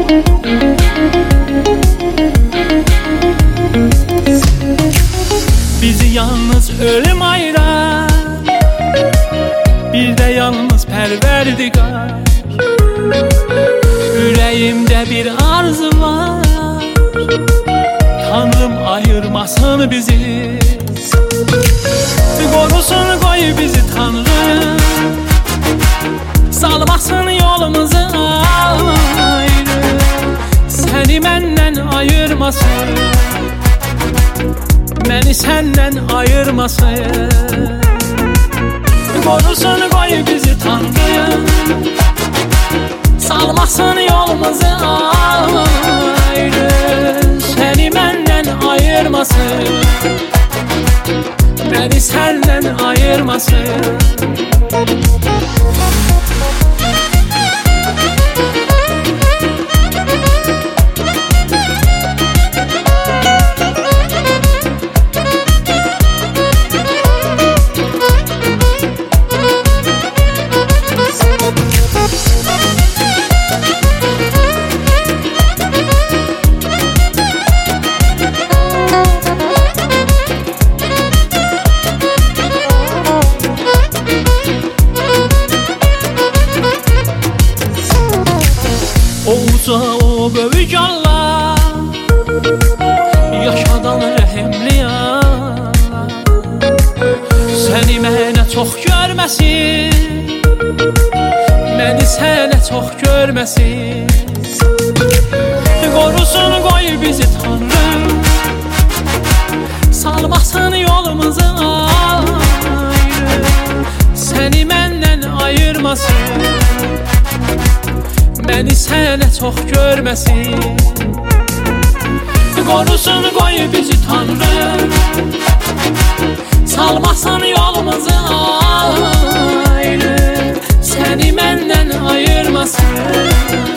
Bizi yalnız ölüm ayırar, bir de yalnız Pərverdigar. Ürəyimdə bir arzu var, Tanrım ayırmasın bizi. Qorusun qoy bizi Tanrım, salmasın yolumuzu ayrı. Səni məndən ayırmasın, məni səndən ayırmasın. Qorusun qoy bizi Tanrım, salmasın yolumuzu ayrı. Səni məndən ayırmasın, məni səndən ayırmasın. Oğuca o böyük Allah, yaşadan rəhimli Allah. Səni mənə çox görməsin, məni sənə çox görməsin. Qorusun qoy bizi Tanrım, salmasın yolumuzu ayrı. Səni məndən ayırmasın, məni sənə çox görməsin. Qorusun qoy bizi Tanrım, salmasın yolumuzu ayrı. Səni məndən ayırmasın,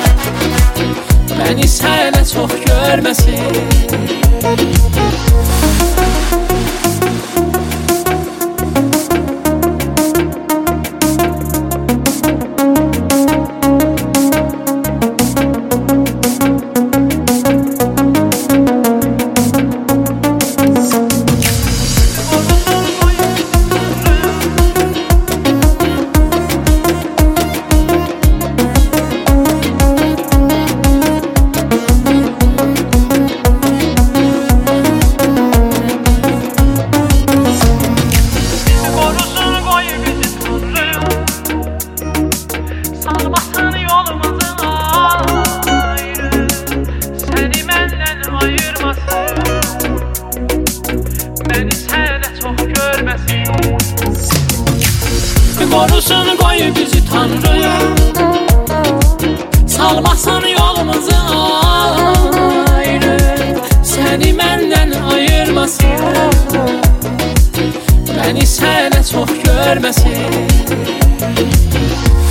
məni sənə çox görməsin. Qorusun qoy bizi Tanrım, salmasın yolumuzu ayrı. Səni məndən ayırmasın, məni sənə çox görməsin.